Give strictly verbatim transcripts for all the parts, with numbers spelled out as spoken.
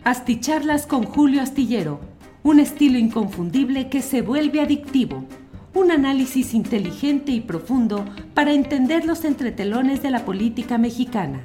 Asticharlas con Julio Astillero, un estilo inconfundible que se vuelve adictivo. Un análisis inteligente y profundo para entender los entretelones de la política mexicana.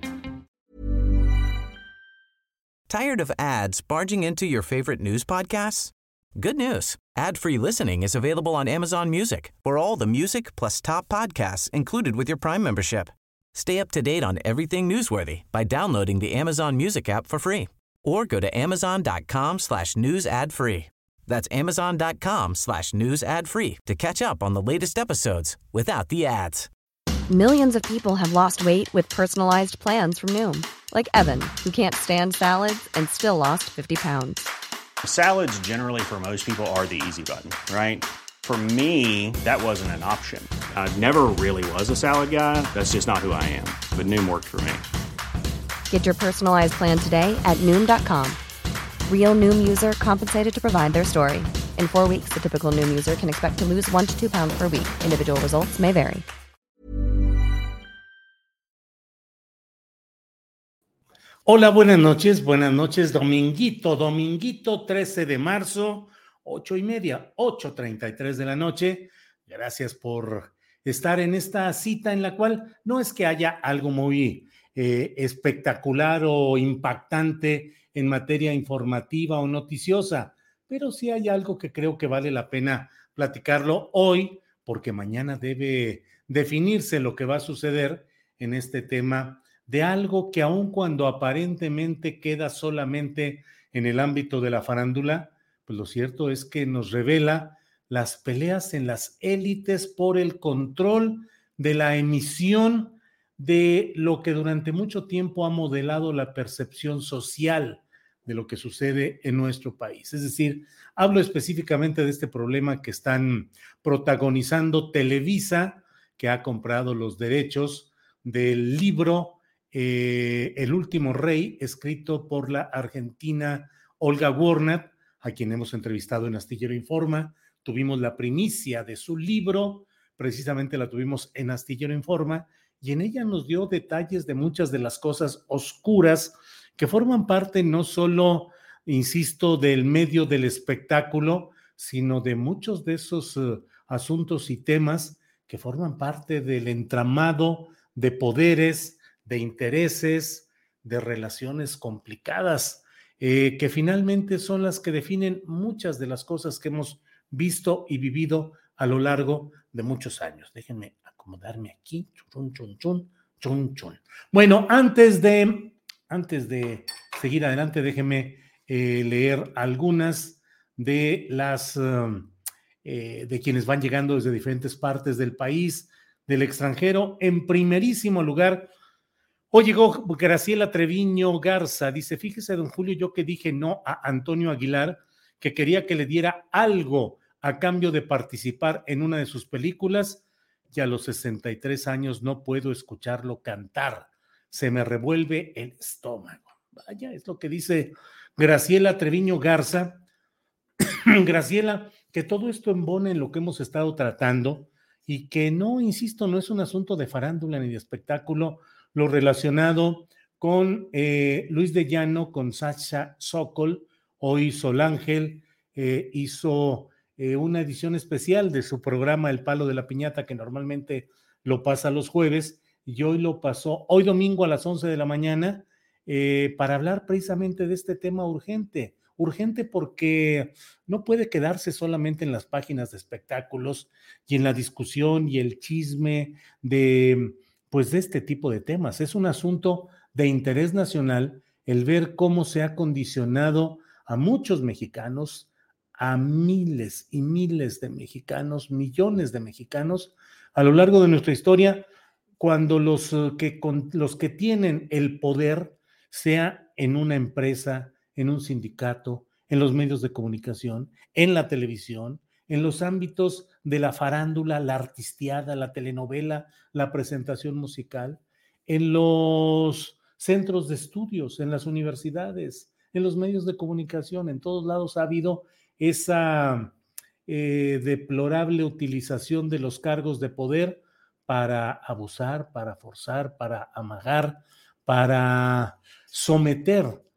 Tired of ads barging into your favorite news podcasts? Good news. Ad-free listening is available on Amazon Music for all the music plus top podcasts included with your Prime membership. Stay up to date on everything newsworthy by downloading the Amazon Music app for free or go to amazon.com slash news ad free. That's amazon.com slash news ad free to catch up on the latest episodes without the ads. Millions of people have lost weight with personalized plans from Noom. Like Evan, who can't stand salads and still lost fifty pounds. Salads generally for most people are the easy button, right? For me, that wasn't an option. I never really was a salad guy. That's just not who I am. But Noom worked for me. Get your personalized plan today at Noom dot com. Real Noom user compensated to provide their story. In four weeks, the typical Noom user can expect to lose one to two pounds per week. Individual results may vary. Hola, buenas noches, buenas noches, dominguito, dominguito trece de marzo, ocho y media, ocho treinta y tres de la noche. Gracias por estar en esta cita en la cual no es que haya algo muy eh, espectacular o impactante en materia informativa o noticiosa, pero sí hay algo que creo que vale la pena platicarlo hoy, porque mañana debe definirse lo que va a suceder en este tema de algo que aun cuando aparentemente queda solamente en el ámbito de la farándula, pues lo cierto es que nos revela las peleas en las élites por el control de la emisión de lo que durante mucho tiempo ha modelado la percepción social de lo que sucede en nuestro país. Es decir, hablo específicamente de este problema que están protagonizando Televisa, que ha comprado los derechos del libro Eh, El último rey, escrito por la argentina Olga Warnat, a quien hemos entrevistado en Astillero Informa. Tuvimos la primicia de su libro, precisamente la tuvimos en Astillero Informa, y en ella nos dio detalles de muchas de las cosas oscuras que forman parte no solo, insisto, del medio del espectáculo, sino de muchos de esos uh, asuntos y temas que forman parte del entramado de poderes, de intereses, de relaciones complicadas, eh, que finalmente son las que definen muchas de las cosas que hemos visto y vivido a lo largo de muchos años. Déjenme acomodarme aquí. Chun, chun, chun, chun, chun. Bueno, antes de, antes de seguir adelante, déjenme eh, leer algunas de las uh, eh, de quienes van llegando desde diferentes partes del país, del extranjero. En primerísimo lugar, hoy llegó Graciela Treviño Garza, dice, fíjese, don Julio, yo que dije no a Antonio Aguilar, que quería que le diera algo a cambio de participar en una de sus películas, y a los sesenta y tres años no puedo escucharlo cantar, se me revuelve el estómago. Vaya, es lo que dice Graciela Treviño Garza. Graciela, que todo esto embone en lo que hemos estado tratando y que no, insisto, no es un asunto de farándula ni de espectáculo, lo relacionado con eh, Luis de Llano, con Sasha Sokol. Hoy Sol Ángel eh, hizo eh, una edición especial de su programa El Palo de la Piñata, que normalmente lo pasa los jueves, y hoy lo pasó, hoy domingo a las once de la mañana, eh, para hablar precisamente de este tema urgente. Urgente porque no puede quedarse solamente en las páginas de espectáculos y en la discusión y el chisme de pues de este tipo de temas. Es un asunto de interés nacional el ver cómo se ha condicionado a muchos mexicanos, a miles y miles de mexicanos, millones de mexicanos a lo largo de nuestra historia, cuando los que, con, los que tienen el poder, sea en una empresa, en un sindicato, en los medios de comunicación, en la televisión, en los ámbitos de la farándula, la artisteada, la telenovela, la presentación musical, en los centros de estudios, en las universidades, en los medios de comunicación, en todos lados ha habido esa eh, deplorable utilización de los cargos de poder para abusar, para forzar, para amagar, para someter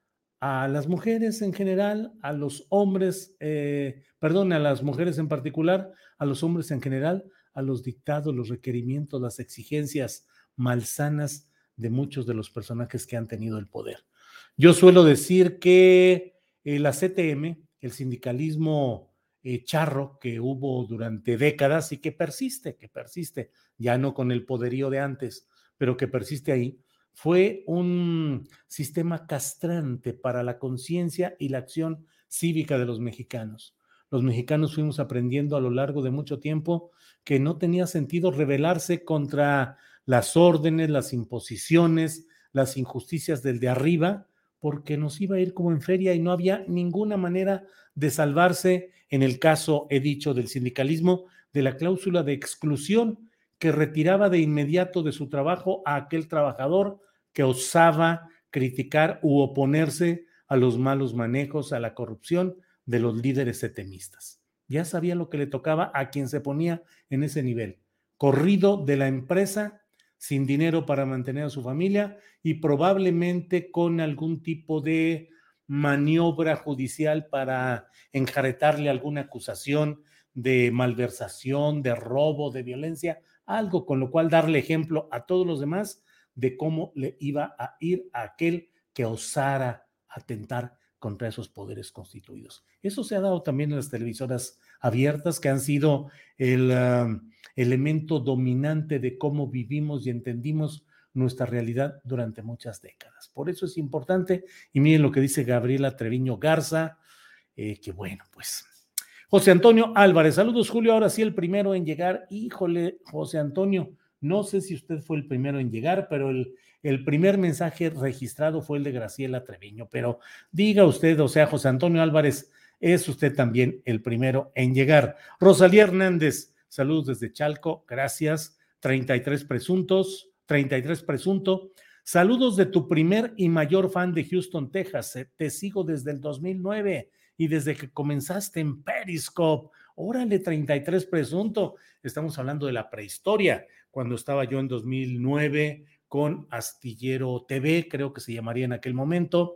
a las mujeres en general, a los hombres, eh, perdón, a las mujeres en particular, a los hombres en general, a los dictados, los requerimientos, las exigencias malsanas de muchos de los personajes que han tenido el poder. Yo suelo decir que eh, la C T M, el sindicalismo eh, charro que hubo durante décadas y que persiste, que persiste, ya no con el poderío de antes, pero que persiste ahí, fue un sistema castrante para la conciencia y la acción cívica de los mexicanos. Los mexicanos fuimos aprendiendo a lo largo de mucho tiempo que no tenía sentido rebelarse contra las órdenes, las imposiciones, las injusticias del de arriba, porque nos iba a ir como en feria y no había ninguna manera de salvarse, en el caso, he dicho, del sindicalismo, de la cláusula de exclusión que retiraba de inmediato de su trabajo a aquel trabajador que osaba criticar u oponerse a los malos manejos, a la corrupción de los líderes setemistas. Ya sabía lo que le tocaba a quien se ponía en ese nivel. Corrido de la empresa, sin dinero para mantener a su familia y probablemente con algún tipo de maniobra judicial para enjaretarle alguna acusación de malversación, de robo, de violencia, algo con lo cual darle ejemplo a todos los demás de cómo le iba a ir a aquel que osara atentar contra esos poderes constituidos. Eso se ha dado también en las televisoras abiertas, que han sido el uh, elemento dominante de cómo vivimos y entendimos nuestra realidad durante muchas décadas. Por eso es importante, y miren lo que dice Gabriela Treviño Garza, eh, que bueno, pues... José Antonio Álvarez, saludos Julio, ahora sí el primero en llegar. Híjole, José Antonio, no sé si usted fue el primero en llegar, pero el, el primer mensaje registrado fue el de Graciela Treviño, pero diga usted, o sea, José Antonio Álvarez, es usted también el primero en llegar. Rosalía Hernández, saludos desde Chalco, gracias. treinta y tres presuntos, treinta y tres presunto. Saludos de tu primer y mayor fan de Houston, Texas. Te sigo desde el dos mil nueve. Y desde que comenzaste en Periscope, órale, treinta y tres presunto, estamos hablando de la prehistoria, cuando estaba yo en dos mil nueve con Astillero T V, creo que se llamaría en aquel momento,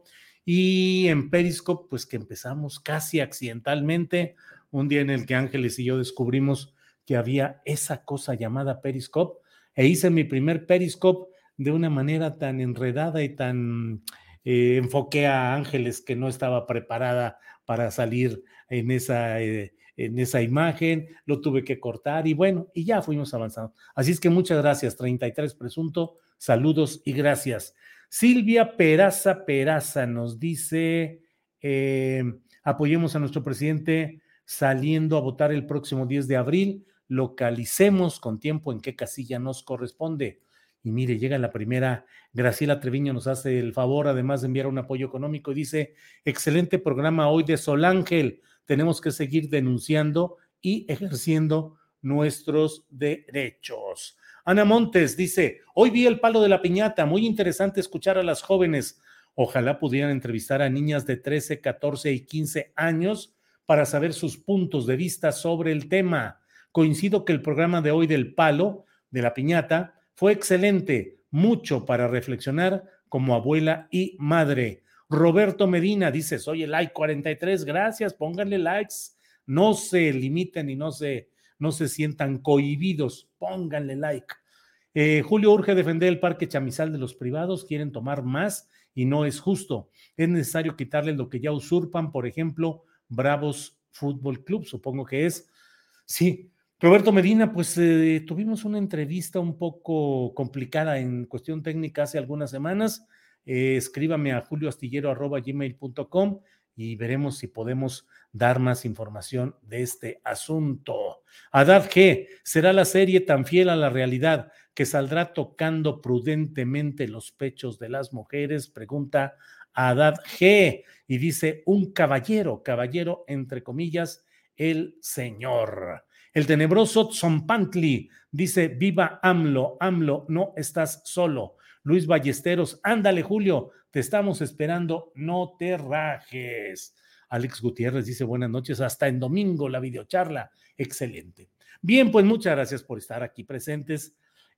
y en Periscope, pues que empezamos casi accidentalmente, un día en el que Ángeles y yo descubrimos que había esa cosa llamada Periscope, e hice mi primer Periscope de una manera tan enredada y tan... Eh, enfoqué a Ángeles, que no estaba preparada para salir en esa, eh, en esa imagen, lo tuve que cortar y bueno, y ya fuimos avanzando. Así es que muchas gracias, treinta y tres presunto, saludos y gracias. Silvia Peraza Peraza nos dice, eh, apoyemos a nuestro presidente saliendo a votar el próximo diez de abril, localicemos con tiempo en qué casilla nos corresponde. Y mire, llega la primera, Graciela Treviño nos hace el favor, además de enviar un apoyo económico, y dice, excelente programa hoy de Sol Ángel, tenemos que seguir denunciando y ejerciendo nuestros derechos. Ana Montes dice, hoy vi el palo de la piñata, muy interesante escuchar a las jóvenes, ojalá pudieran entrevistar a niñas de trece, catorce y quince años para saber sus puntos de vista sobre el tema. Coincido que el programa de hoy del palo de la piñata fue excelente, mucho para reflexionar como abuela y madre. Roberto Medina dice, soy el like cuarenta y tres, gracias, pónganle likes, no se limiten y no se, no se sientan cohibidos, pónganle like. Eh, Julio urge defender el parque Chamizal de los privados, quieren tomar más y no es justo. Es necesario quitarles lo que ya usurpan, por ejemplo, Bravos Fútbol Club, supongo que es. Sí, Roberto Medina, pues eh, tuvimos una entrevista un poco complicada en cuestión técnica hace algunas semanas. Eh, escríbame a julioastillero arroba gmail punto com y veremos si podemos dar más información de este asunto. Haddad G. ¿Será la serie tan fiel a la realidad que saldrá tocando prudentemente los pechos de las mujeres? Pregunta Haddad G. Y dice, un caballero, caballero entre comillas, el señor. El tenebroso Tzompantli dice, viva AMLO, AMLO, no estás solo. Luis Ballesteros, ándale Julio, te estamos esperando, no te rajes. Alex Gutiérrez dice, buenas noches, hasta en domingo la videocharla, excelente. Bien, pues muchas gracias por estar aquí presentes.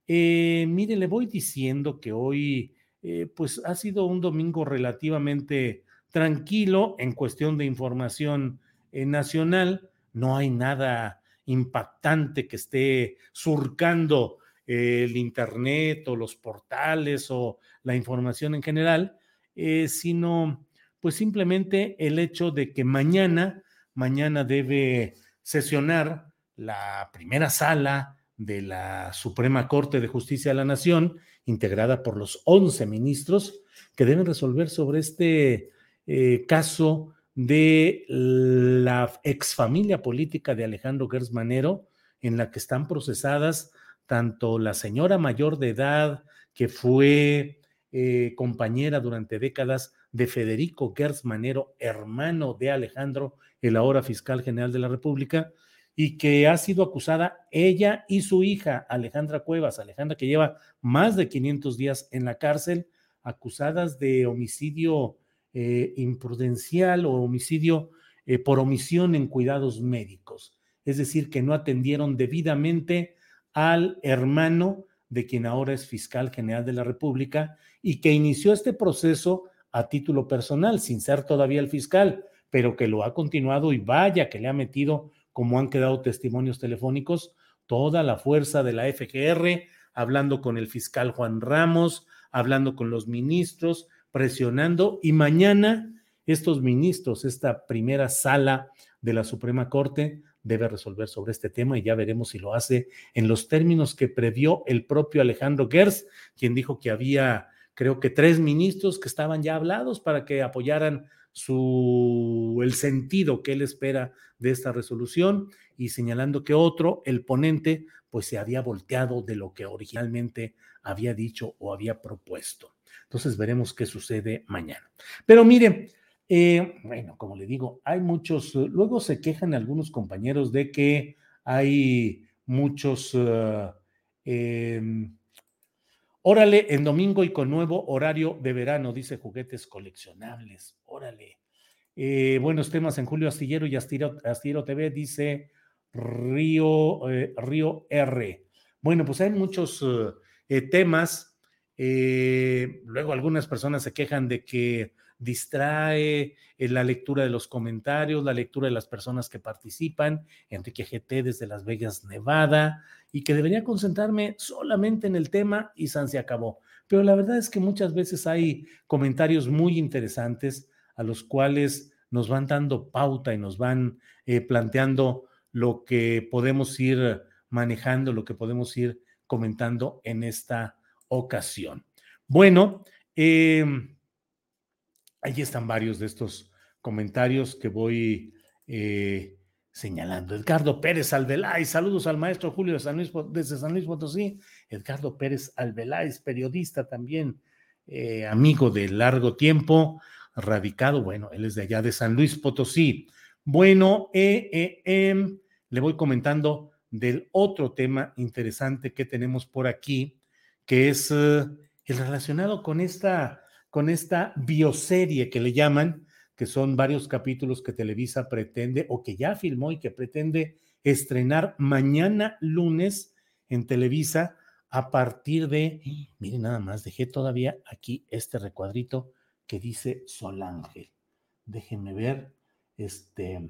Eh, mire, le voy diciendo que hoy, eh, pues ha sido un domingo relativamente tranquilo en cuestión de información eh, nacional. No hay nada impactante que esté surcando eh, el internet o los portales o la información en general, eh, sino pues simplemente el hecho de que mañana, mañana debe sesionar la primera sala de la Suprema Corte de Justicia de la Nación, integrada por los once ministros que deben resolver sobre este eh, caso de la exfamilia política de Alejandro Gertz Manero, en la que están procesadas tanto la señora mayor de edad que fue eh, compañera durante décadas de Federico Gertz Manero, hermano de Alejandro, el ahora fiscal general de la República, y que ha sido acusada ella y su hija Alejandra Cuevas, Alejandra que lleva más de quinientos días en la cárcel, acusadas de homicidio eh, imprudencial o homicidio eh, por omisión en cuidados médicos, es decir, que no atendieron debidamente al hermano de quien ahora es fiscal general de la República y que inició este proceso a título personal, sin ser todavía el fiscal, pero que lo ha continuado y vaya que le ha metido, como han quedado testimonios telefónicos, toda la fuerza de la F G R, hablando con el fiscal Juan Ramos, hablando con los ministros, presionando, y mañana estos ministros, esta primera sala de la Suprema Corte, debe resolver sobre este tema y ya veremos si lo hace en los términos que previó el propio Alejandro Gertz, quien dijo que había, creo que tres ministros que estaban ya hablados para que apoyaran su, el sentido que él espera de esta resolución, y señalando que otro, el ponente, pues se había volteado de lo que originalmente había dicho o había propuesto. Entonces veremos qué sucede mañana. Pero mire, eh, bueno, como le digo, hay muchos, luego se quejan algunos compañeros de que hay muchos, uh, eh, órale, en domingo y con nuevo horario de verano, dice juguetes coleccionables, órale. Eh, buenos temas en Julio Astillero y Astillero, Astillero T V, dice Río, eh, Río R. Bueno, pues hay muchos uh, eh, temas. Eh, luego algunas personas se quejan de que distrae eh, la lectura de los comentarios, la lectura de las personas que participan, Enrique G T desde Las Vegas, Nevada, y que debería concentrarme solamente en el tema y san se acabó. Pero la verdad es que muchas veces hay comentarios muy interesantes a los cuales nos van dando pauta y nos van eh, planteando lo que podemos ir manejando, lo que podemos ir comentando en esta ocasión. Bueno, eh, ahí están varios de estos comentarios que voy eh, señalando. Edgardo Pérez Albeláiz, saludos al maestro Julio de San Luis, desde San Luis Potosí. Edgardo Pérez Albeláiz, periodista también, eh, amigo de largo tiempo, radicado, bueno, él es de allá de San Luis Potosí. Bueno, eh, eh, eh, le voy comentando del otro tema interesante que tenemos por aquí, que es eh, el relacionado con esta, con esta bioserie que le llaman, que son varios capítulos que Televisa pretende, o que ya filmó y que pretende estrenar mañana lunes en Televisa a partir de, miren nada más, dejé todavía aquí este recuadrito que dice Solángel. Déjenme ver, este,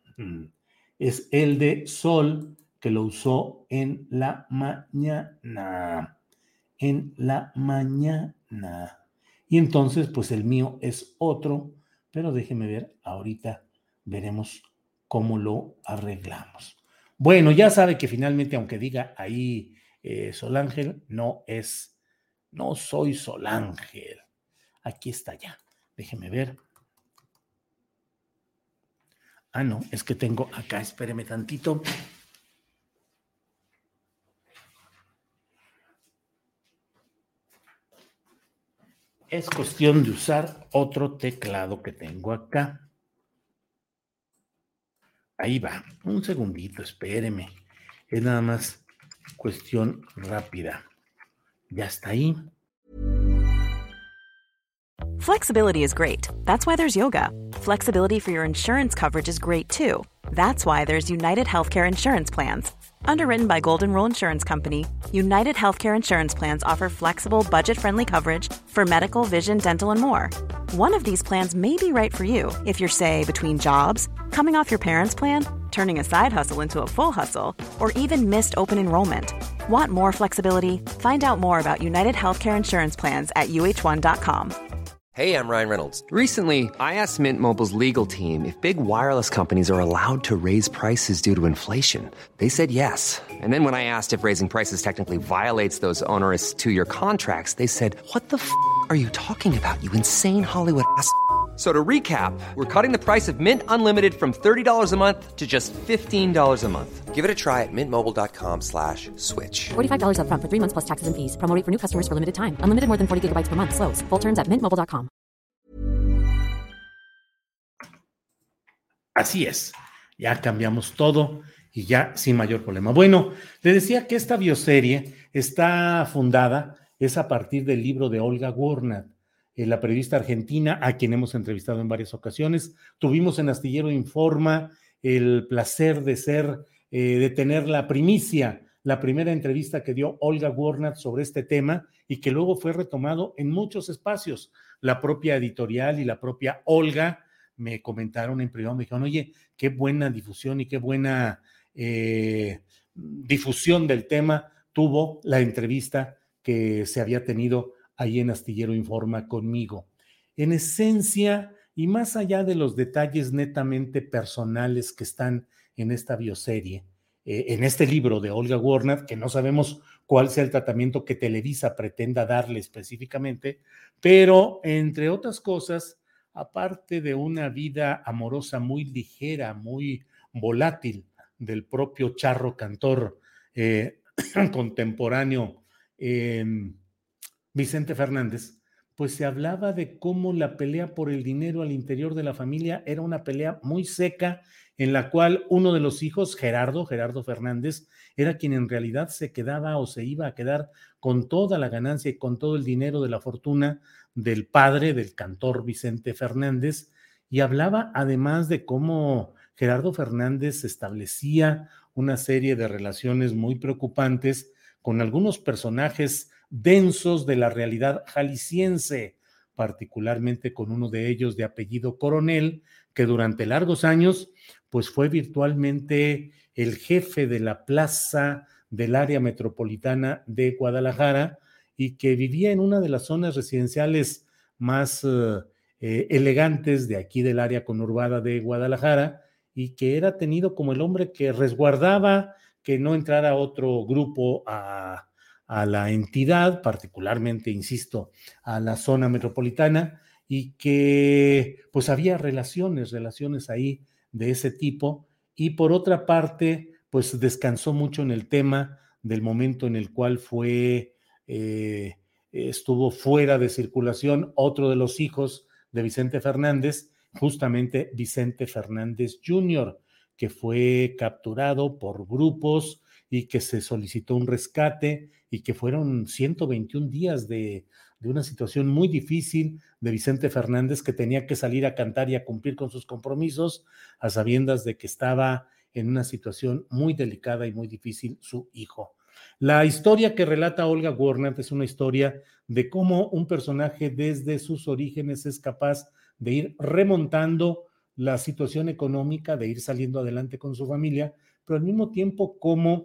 es el de Sol, que lo usó en la mañana. En la mañana. Y entonces, pues el mío es otro, pero déjeme ver, ahorita veremos cómo lo arreglamos. Bueno, ya sabe que finalmente, aunque diga ahí eh, Solángel, no es, no soy Solángel. Aquí está ya. Déjeme ver. Ah, no, es que tengo acá, espéreme tantito. Es cuestión de usar otro teclado que tengo acá. Ahí va. Un segundito, espéreme. Es nada más cuestión rápida. Ya está ahí. Flexibility is great. That's why there's yoga. Flexibility for your insurance coverage is great too. That's why there's United Healthcare Insurance Plans. Underwritten by Golden Rule Insurance Company, United Healthcare Insurance Plans offer flexible, budget-friendly coverage for medical, vision, dental, and more. One of these plans may be right for you if you're, say, between jobs, coming off your parents' plan, turning a side hustle into a full hustle, or even missed open enrollment. Want more flexibility? Find out more about United Healthcare Insurance Plans at U H one dot com. Hey, I'm Ryan Reynolds. Recently, I asked Mint Mobile's legal team if big wireless companies are allowed to raise prices due to inflation. They said yes. And then when I asked if raising prices technically violates those onerous two-year contracts, they said, what the f*** are you talking about, you insane Hollywood ass f- So to recap, we're cutting the price of Mint Unlimited from thirty dollars a month to just fifteen dollars a month. Give it a try at mintmobile.com slash switch. forty-five dollars up front for three months plus taxes and fees. Promo rate for new customers for limited time. Unlimited more than forty gigabytes per month. Slows full terms at mint mobile dot com. Así es, ya cambiamos todo y ya sin mayor problema. Bueno, le decía que esta bioserie está fundada, es a partir del libro de Olga Warnat, eh, la periodista argentina a quien hemos entrevistado en varias ocasiones. Tuvimos en Astillero Informa el placer de ser, eh, de tener la primicia, la primera entrevista que dio Olga Warnat sobre este tema y que luego fue retomado en muchos espacios. La propia editorial y la propia Olga me comentaron en privado, me dijeron, oye, qué buena difusión y qué buena eh, difusión del tema tuvo la entrevista que se había tenido ahí en Astillero Informa conmigo. En esencia, y más allá de los detalles netamente personales que están en esta bioserie, eh, en este libro de Olga Warnat, que no sabemos cuál sea el tratamiento que Televisa pretenda darle específicamente, pero entre otras cosas, aparte de una vida amorosa muy ligera, muy volátil del propio charro cantor eh, contemporáneo eh, Vicente Fernández, pues se hablaba de cómo la pelea por el dinero al interior de la familia era una pelea muy seca, en la cual uno de los hijos, Gerardo, Gerardo Fernández, era quien en realidad se quedaba o se iba a quedar con toda la ganancia y con todo el dinero de la fortuna del padre, del cantor Vicente Fernández, y hablaba además de cómo Gerardo Fernández establecía una serie de relaciones muy preocupantes con algunos personajes densos de la realidad jalisciense, particularmente con uno de ellos de apellido Coronel, que durante largos años pues fue virtualmente el jefe de la plaza del área metropolitana de Guadalajara y que vivía en una de las zonas residenciales más uh, eh, elegantes de aquí del área conurbada de Guadalajara y que era tenido como el hombre que resguardaba que no entrara otro grupo a, a la entidad, particularmente, insisto, a la zona metropolitana, y que pues había relaciones, relaciones ahí de ese tipo, y por otra parte, pues descansó mucho en el tema del momento en el cual fue, eh, estuvo fuera de circulación otro de los hijos de Vicente Fernández, justamente Vicente Fernández junior, que fue capturado por grupos y que se solicitó un rescate y que fueron ciento veintiún días de, de una situación muy difícil de Vicente Fernández, que tenía que salir a cantar y a cumplir con sus compromisos a sabiendas de que estaba en una situación muy delicada y muy difícil su hijo. La historia que relata Olga Warnat es una historia de cómo un personaje desde sus orígenes es capaz de ir remontando la situación económica, de ir saliendo adelante con su familia, pero al mismo tiempo cómo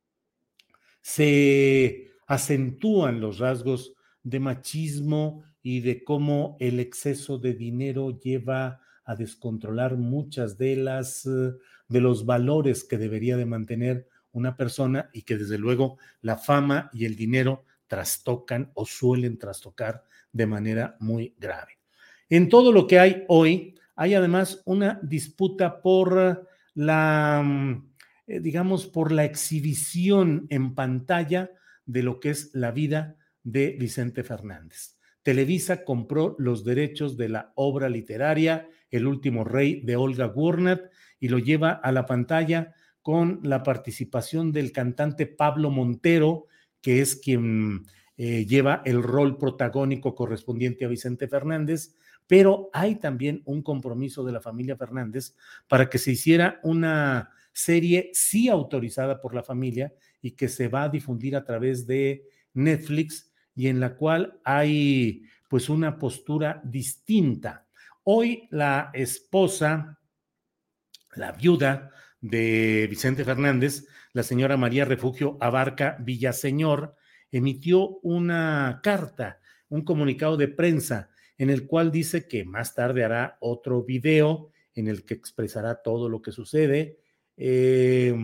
se acentúan los rasgos de machismo y de cómo el exceso de dinero lleva a descontrolar muchas de las de los valores que debería de mantener una persona y que desde luego la fama y el dinero trastocan o suelen trastocar de manera muy grave. En todo lo que hay hoy, hay además una disputa por la, eh, digamos, por la exhibición en pantalla de lo que es la vida de Vicente Fernández. Televisa compró los derechos de la obra literaria El último rey de Olga Warnat y lo lleva a la pantalla con la participación del cantante Pablo Montero, que es quien eh, lleva el rol protagónico correspondiente a Vicente Fernández, pero hay también un compromiso de la familia Fernández para que se hiciera una serie sí autorizada por la familia y que se va a difundir a través de Netflix y en la cual hay pues una postura distinta. Hoy la esposa, la viuda de Vicente Fernández, la señora María Refugio Abarca Villaseñor, emitió una carta, un comunicado de prensa en el cual dice que más tarde hará otro video en el que expresará todo lo que sucede eh,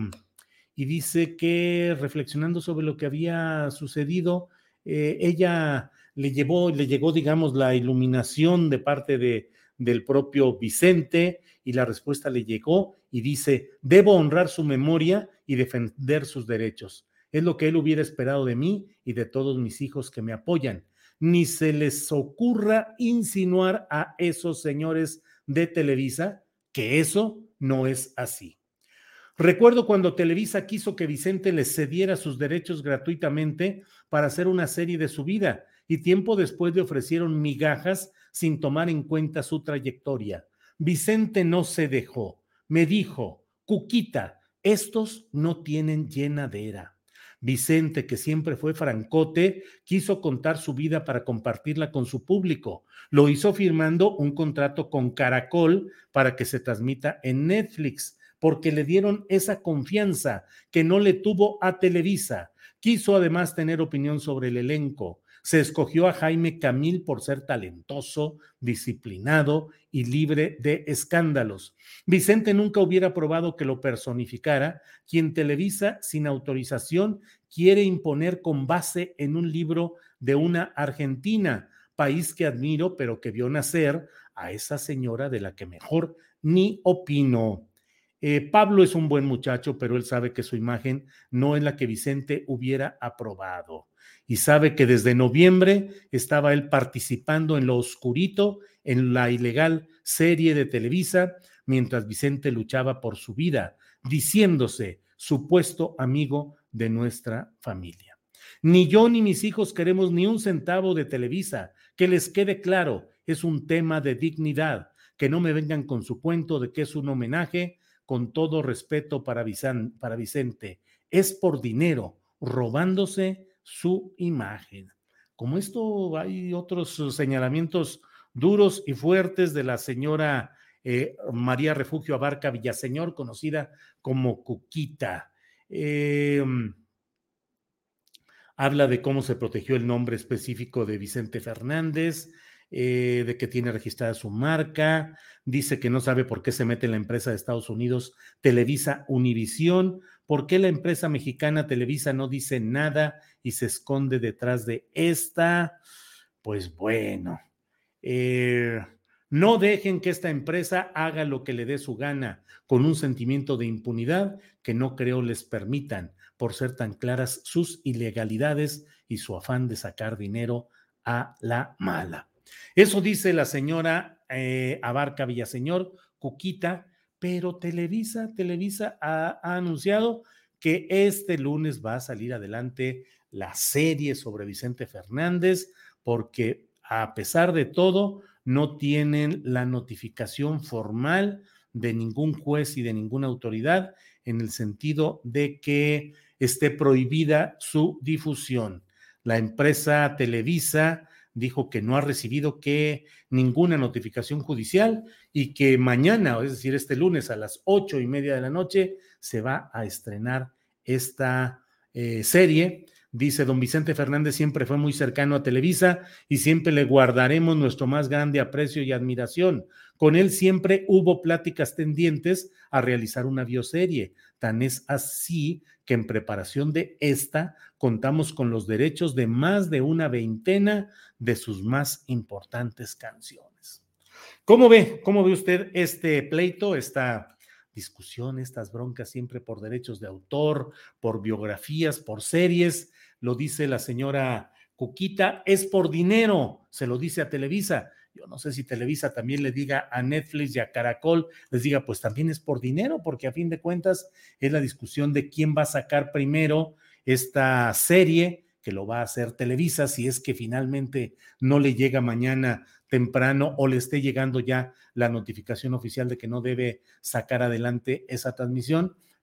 y dice que reflexionando sobre lo que había sucedido, eh, ella le llevó, le llegó, digamos, la iluminación de parte de, del propio Vicente y la respuesta le llegó y dice, debo honrar su memoria y defender sus derechos. Es lo que él hubiera esperado de mí y de todos mis hijos que me apoyan. Ni se les ocurra insinuar a esos señores de Televisa que eso no es así. Recuerdo cuando Televisa quiso que Vicente les cediera sus derechos gratuitamente para hacer una serie de su vida y tiempo después le ofrecieron migajas sin tomar en cuenta su trayectoria. Vicente no se dejó. Me dijo, Cuquita, estos no tienen llenadera. Vicente, que siempre fue francote, quiso contar su vida para compartirla con su público. Lo hizo firmando un contrato con Caracol para que se transmita en Netflix, porque le dieron esa confianza que no le tuvo a Televisa. Quiso además tener opinión sobre el elenco. Se escogió a Jaime Camil por ser talentoso, disciplinado y libre de escándalos. Vicente nunca hubiera probado que lo personificara, quien Televisa, sin autorización, quiere imponer con base en un libro de una argentina, país que admiro, pero que vio nacer a esa señora de la que mejor ni opino. Eh, Pablo es un buen muchacho, pero él sabe que su imagen no es la que Vicente hubiera aprobado. Y sabe que desde noviembre estaba él participando en lo oscurito, en la ilegal serie de Televisa, mientras Vicente luchaba por su vida, diciéndose supuesto amigo de nuestra familia. Ni yo ni mis hijos queremos ni un centavo de Televisa. Que les quede claro, es un tema de dignidad. Que no me vengan con su cuento de que es un homenaje. Con todo respeto para Vicente, es por dinero, robándose su imagen. Como esto, hay otros señalamientos duros y fuertes de la señora eh, María Refugio Abarca Villaseñor, conocida como Cuquita. Eh, habla de cómo se protegió el nombre específico de Vicente Fernández, Eh, de que tiene registrada su marca, dice que no sabe por qué se mete en la empresa de Estados Unidos Televisa Univisión, por qué la empresa mexicana Televisa no dice nada y se esconde detrás de esta. Pues bueno, eh, no dejen que esta empresa haga lo que le dé su gana, con un sentimiento de impunidad que no creo les permitan, por ser tan claras sus ilegalidades y su afán de sacar dinero a la mala. Eso dice la señora eh, Abarca Villaseñor, Cuquita, pero Televisa, Televisa ha, ha anunciado que este lunes va a salir adelante la serie sobre Vicente Fernández, porque a pesar de todo, no tienen la notificación formal de ningún juez y de ninguna autoridad en el sentido de que esté prohibida su difusión. La empresa Televisa dijo que no ha recibido que ninguna notificación judicial y que mañana, es decir, este lunes a las ocho y media de la noche, se va a estrenar esta eh, serie. Dice, don Vicente Fernández siempre fue muy cercano a Televisa y siempre le guardaremos nuestro más grande aprecio y admiración. Con él siempre hubo pláticas tendientes a realizar una bioserie. Tan es así que en preparación de esta contamos con los derechos de más de una veintena de sus más importantes canciones. ¿Cómo ve? ¿Cómo ve usted este pleito, esta discusión, estas broncas siempre por derechos de autor, por biografías, por series? Lo dice la señora Cuquita, es por dinero, se lo dice a Televisa. Yo no sé si Televisa también le diga a Netflix y a Caracol, les diga, pues también es por dinero, porque a fin de cuentas es la discusión de quién va a sacar primero esta serie, que lo va a hacer Televisa, si es que finalmente no le llega mañana temprano o le esté llegando ya la notificación oficial de que no debe sacar adelante esa transmisión.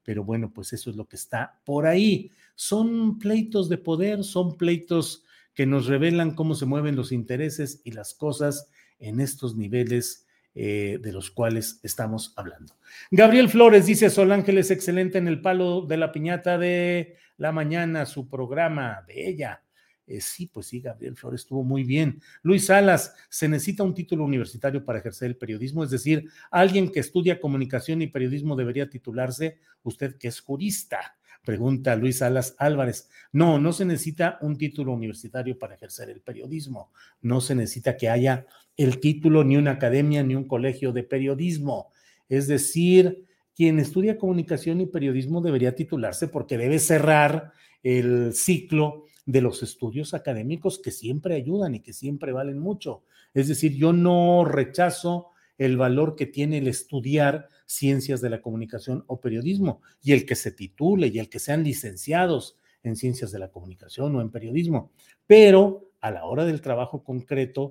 pero bueno, pues eso es lo que está por ahí. Son pleitos de poder, son pleitos que nos revelan cómo se mueven los intereses y las cosas en estos niveles eh, de los cuales estamos hablando. Gabriel Flores dice, Sol Ángel es excelente en el palo de la piñata de la mañana, su programa, de ella. Eh, sí, pues sí, Gabriel Flores estuvo muy bien. Luis Salas, se necesita un título universitario para ejercer el periodismo, es decir, alguien que estudia comunicación y periodismo debería titularse, usted que es jurista, pregunta Luis Salas Álvarez. No, no se necesita un título universitario para ejercer el periodismo, no se necesita que haya el título, ni una academia, ni un colegio de periodismo, es decir, quien estudia comunicación y periodismo debería titularse porque debe cerrar el ciclo de los estudios académicos que siempre ayudan y que siempre valen mucho. Es decir, yo no rechazo el valor que tiene el estudiar ciencias de la comunicación o periodismo y el que se titule y el que sean licenciados en ciencias de la comunicación o en periodismo, pero a la hora del trabajo concreto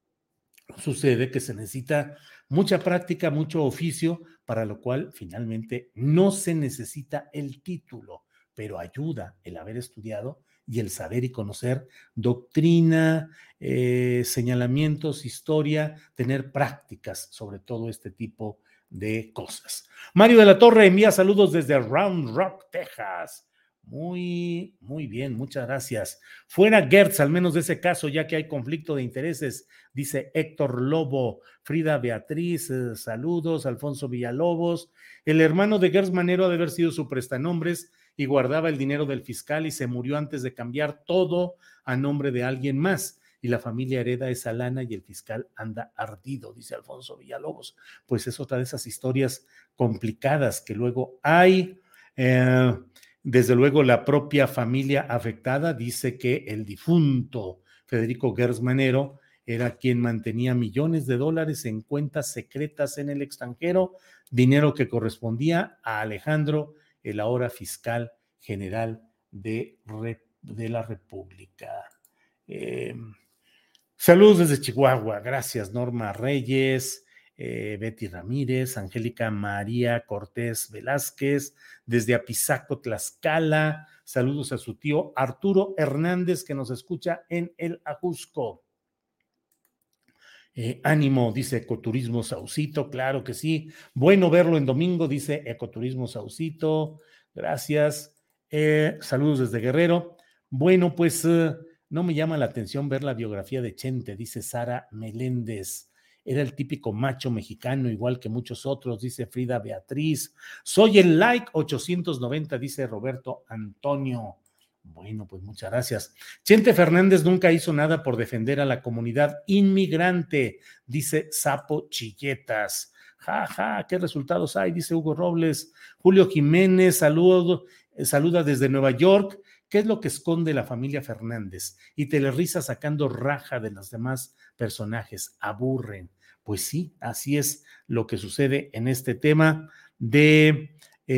sucede que se necesita mucha práctica, mucho oficio, para lo cual finalmente no se necesita el título, pero ayuda el haber estudiado y el saber y conocer doctrina, eh, señalamientos, historia, tener prácticas sobre todo este tipo de cosas. Mario de la Torre envía saludos desde Round Rock, Texas. Muy, muy bien, muchas gracias. Fuera Gertz, al menos de ese caso, ya que hay conflicto de intereses, dice Héctor Lobo. Frida Beatriz, eh, saludos. Alfonso Villalobos. El hermano de Gertz Manero ha de haber sido su prestanombres y guardaba el dinero del fiscal y se murió antes de cambiar todo a nombre de alguien más. Y la familia hereda esa lana y el fiscal anda ardido, dice Alfonso Villalobos. Pues es otra de esas historias complicadas que luego hay. Eh, Desde luego, la propia familia afectada dice que el difunto Federico Gertz Manero era quien mantenía millones de dólares en cuentas secretas en el extranjero, dinero que correspondía a Alejandro, el ahora fiscal general de, de la República. Eh, saludos desde Chihuahua. Gracias, Norma Reyes. Eh, Betty Ramírez, Angélica María Cortés Velázquez, desde Apizaco, Tlaxcala, saludos a su tío Arturo Hernández que nos escucha en el Ajusco. Eh, ánimo, dice Ecoturismo Saucito, claro que sí, bueno verlo en domingo, dice Ecoturismo Saucito, gracias. Eh, saludos desde Guerrero. Bueno, pues eh, no me llama la atención ver la biografía de Chente, dice Sara Meléndez. Era el típico macho mexicano, igual que muchos otros, dice Frida Beatriz. Soy el like ochocientos noventa, dice Roberto Antonio. Bueno, pues muchas gracias. Chente Fernández nunca hizo nada por defender a la comunidad inmigrante, dice Sapo Chilletas. Ja, ja, ¿qué resultados hay? Dice Hugo Robles. Julio Jiménez, saludo, eh, saluda desde Nueva York. ¿Qué es lo que esconde la familia Fernández? Y Telerisa sacando raja de los demás personajes. Aburren. Pues sí, así es lo que sucede en este tema de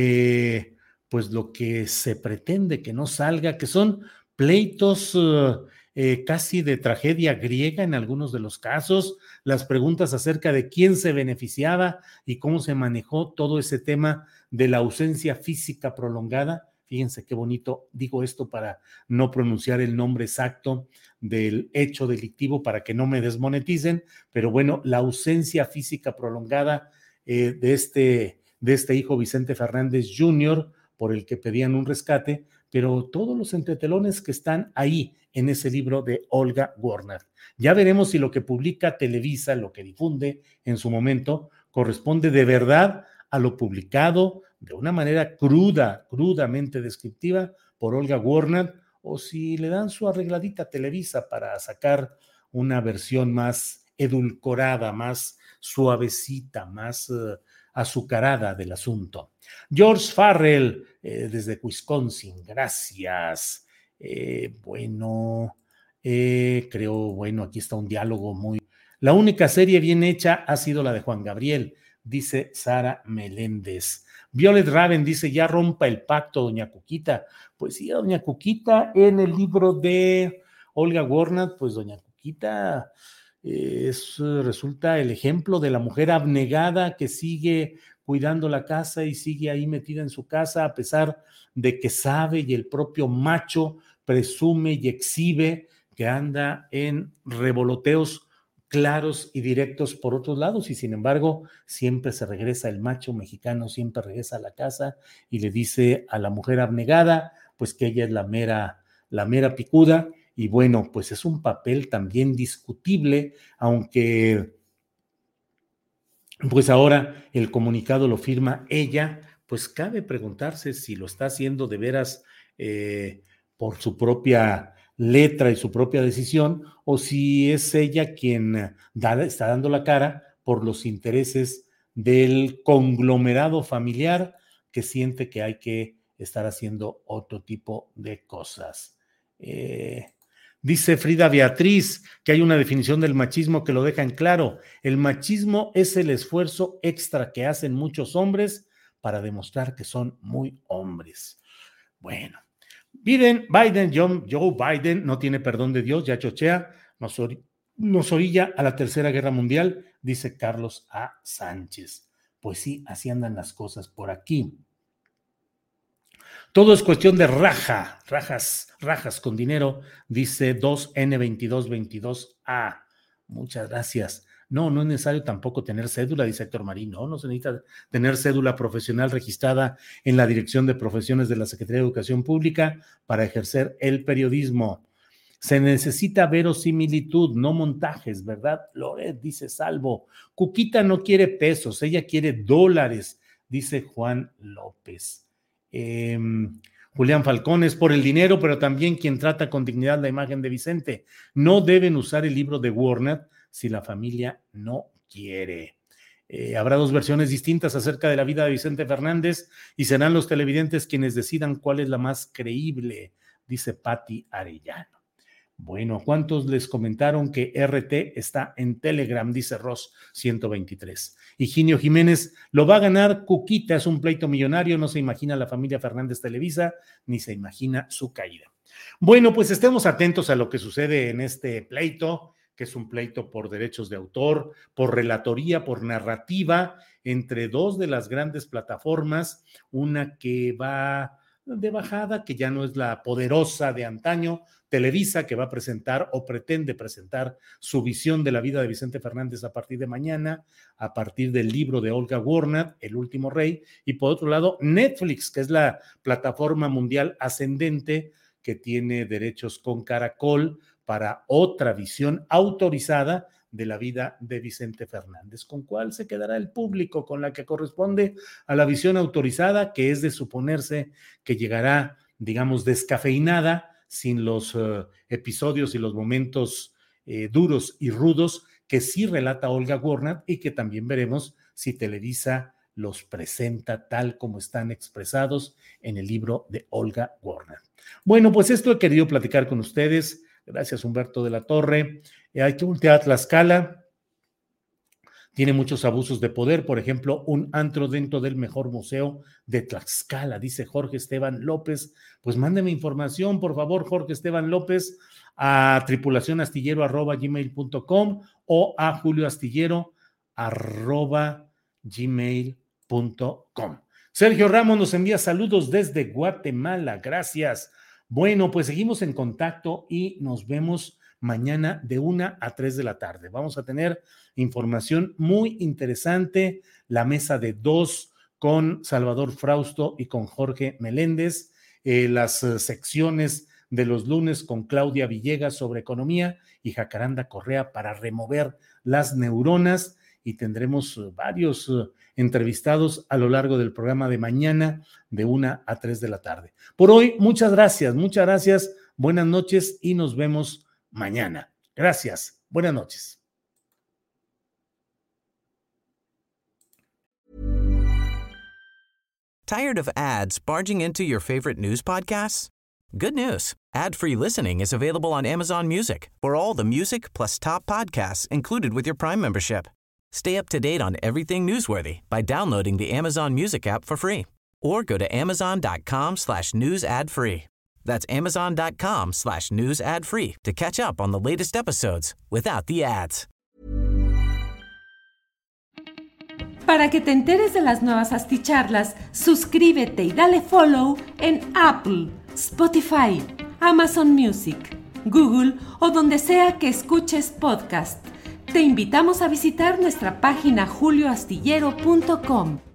eh, pues lo que se pretende que no salga, que son pleitos uh, eh, casi de tragedia griega en algunos de los casos, las preguntas acerca de quién se beneficiaba y cómo se manejó todo ese tema de la ausencia física prolongada. Fíjense qué bonito, digo esto para no pronunciar el nombre exacto del hecho delictivo para que no me desmoneticen, pero bueno, la ausencia física prolongada eh, de, este, de este hijo Vicente Fernández junior, por el que pedían un rescate, pero todos los entretelones que están ahí en ese libro de Olga Warner. Ya veremos si lo que publica Televisa, lo que difunde en su momento, corresponde de verdad a lo publicado de una manera cruda, crudamente descriptiva por Olga Warner, o si le dan su arregladita a Televisa para sacar una versión más edulcorada, más suavecita, más uh, azucarada del asunto. George Farrell, eh, desde Wisconsin, gracias. Eh, bueno, eh, creo, bueno, aquí está un diálogo muy... La única serie bien hecha ha sido la de Juan Gabriel, dice Sara Meléndez. Violet Raven dice, ya rompa el pacto, doña Cuquita. Pues sí, doña Cuquita, en el libro de Olga Warner, pues doña Cuquita es, resulta el ejemplo de la mujer abnegada que sigue cuidando la casa y sigue ahí metida en su casa a pesar de que sabe y el propio macho presume y exhibe que anda en revoloteos claros y directos por otros lados, y sin embargo siempre se regresa el macho mexicano, siempre regresa a la casa y le dice a la mujer abnegada pues que ella es la mera, la mera picuda. Y bueno, pues es un papel también discutible, aunque pues ahora el comunicado lo firma ella, pues cabe preguntarse si lo está haciendo de veras eh, por su propia letra y su propia decisión, o si es ella quien da, está dando la cara por los intereses del conglomerado familiar que siente que hay que estar haciendo otro tipo de cosas. Eh, dice Frida Beatriz que hay una definición del machismo que lo deja en claro. El machismo es el esfuerzo extra que hacen muchos hombres para demostrar que son muy hombres. Bueno, Biden, Biden, John, Joe Biden no tiene perdón de Dios, ya chochea, nos, or, nos orilla a la tercera guerra mundial, dice Carlos A. Sánchez. Pues sí, así andan las cosas por aquí. Todo es cuestión de raja, rajas, rajas con dinero, dice dos N veintidós veintidós A. Muchas gracias. No, no es necesario tampoco tener cédula, dice Héctor Marín. No, no se necesita tener cédula profesional registrada en la Dirección de Profesiones de la Secretaría de Educación Pública para ejercer el periodismo. Se necesita verosimilitud, no montajes, ¿verdad? Loret, dice Salvo. Cuquita no quiere pesos, ella quiere dólares, dice Juan López. Eh, Julián Falcón es por el dinero, pero también quien trata con dignidad la imagen de Vicente. No deben usar el libro de Warner si la familia no quiere. Eh, habrá dos versiones distintas acerca de la vida de Vicente Fernández y serán los televidentes quienes decidan cuál es la más creíble, dice Patti Arellano. Bueno, ¿cuántos les comentaron que R T está en Telegram? Dice Ross ciento veintitrés. Higinio Jiménez, lo va a ganar Cuquita, es un pleito millonario, no se imagina la familia Fernández Televisa, ni se imagina su caída. Bueno, pues estemos atentos a lo que sucede en este pleito, que es un pleito por derechos de autor, por relatoría, por narrativa, entre dos de las grandes plataformas, una que va de bajada, que ya no es la poderosa de antaño, Televisa, que va a presentar o pretende presentar su visión de la vida de Vicente Fernández a partir de mañana, a partir del libro de Olga Warner, El último rey, y por otro lado Netflix, que es la plataforma mundial ascendente que tiene derechos con Caracol para otra visión autorizada de la vida de Vicente Fernández. ¿Con cuál se quedará el público? Con la que corresponde a la visión autorizada, que es de suponerse que llegará, digamos, descafeinada, sin los uh, episodios y los momentos eh, duros y rudos que sí relata Olga Warner y que también veremos si Televisa los presenta tal como están expresados en el libro de Olga Warner. Bueno, pues esto he querido platicar con ustedes. Gracias, Humberto de la Torre. Eh, hay que voltear a Tlaxcala. Tiene muchos abusos de poder, por ejemplo, un antro dentro del mejor museo de Tlaxcala, dice Jorge Esteban López. Pues mándeme información, por favor, Jorge Esteban López, a tripulacionastillero arroba gmail punto com o a julioastillero arroba gmail punto com. Sergio Ramos nos envía saludos desde Guatemala, gracias. Bueno, pues seguimos en contacto y nos vemos mañana de una a tres de la tarde. Vamos a tener información muy interesante, la mesa de dos con Salvador Frausto y con Jorge Meléndez, eh, las uh, secciones de los lunes con Claudia Villegas sobre economía y Jacaranda Correa para remover las neuronas, y tendremos uh, varios uh, entrevistados a lo largo del programa de mañana de una a tres de la tarde. Por hoy, muchas gracias, muchas gracias, buenas noches y nos vemos mañana. Gracias. Buenas noches. Tired of ads barging into your favorite news podcasts? Good news. Ad-free listening is available on Amazon Music for all the music plus top podcasts included with your Prime membership. Stay up to date on everything newsworthy by downloading the Amazon Music app for free or go to amazon.com slash news ad free. That's amazon.com slash news ad free to catch up on the latest episodes without the ads. Para que te enteres de las nuevas asticharlas, suscríbete y dale follow en Apple, Spotify, Amazon Music, Google o donde sea que escuches podcast. Te invitamos a visitar nuestra página julio astillero punto com.